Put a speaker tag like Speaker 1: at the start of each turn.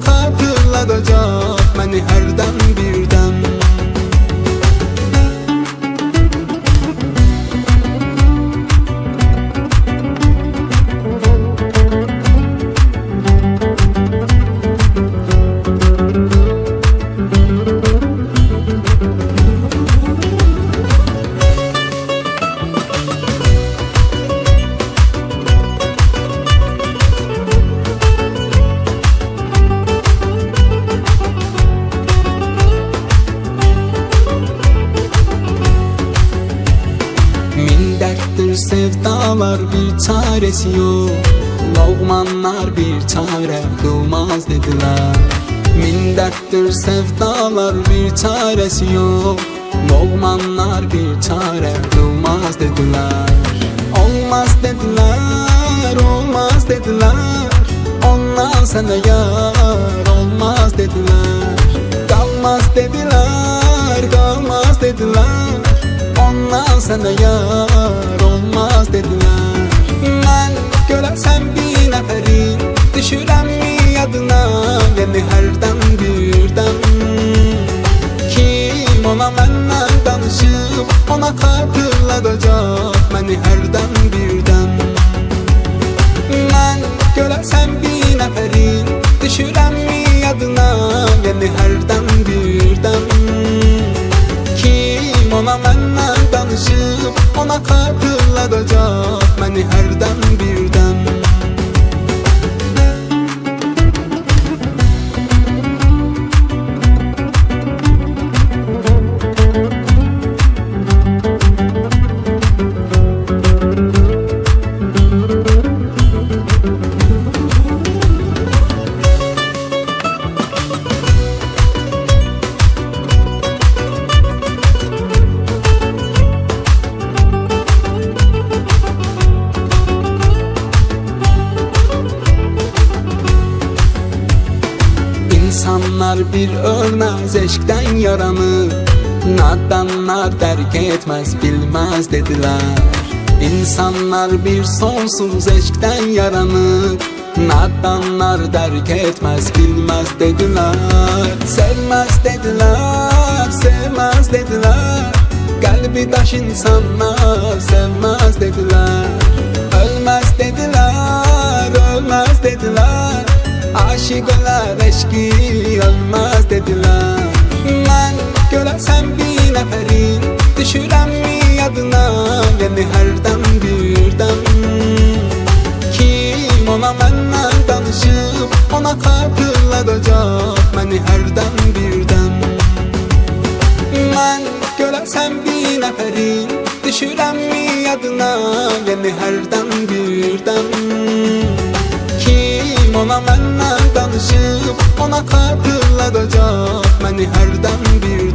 Speaker 1: xatırladacaq məni hərdən birdən. Dərddir sevdalar bir çaresi yok, Loğmanlar bir çare bulmaz dediler. Min dərddir sevdalar bir çaresi yok, Loğmanlar bir çare bulmaz dediler. Olmaz dediler, olmaz dediler, ondan sana yar olmaz dediler. Kalmaz dediler, kalmaz dediler, ondan sana yar olmaz dediler. Mən görəsən bir nəfərin, düşürəmmi yadına, yəni hərdən birdən. Kim ona məndən danışıb, ona xatırladacaq məni hərdən birdən. Mən görəsən bir nəfərin, düşürəmmi yadına, yəni hərdən birdən. Kim ona məndən danışıb, ona xatırladacaq məni hərdən birdən. İnsanlar bir ölmez eşkten yaranı, nadanlar dərk etmez bilmez dediler. İnsanlar bir sonsuz eşkten yaranı, nadanlar dərk etmez bilmez dediler. Sevmez dediler, sevmez dediler, kalbi daş insanlar sevmez dediler. Ölmez dediler, ölmez dediler, aşık olar eşki olmaz dediler. Mən görəsən bir nəfərin, düşürəmmi yadına, yəni hərdən birdən. Kim ona məndən danışıb, ona xatırladacaq məni hərdən birdən. Mən görəsən bir nəfərin, düşürəmmi yadına, yəni hərdən birdən. Kim ona məndən danışıb, ona xatırladacaq məni hərdən birdən.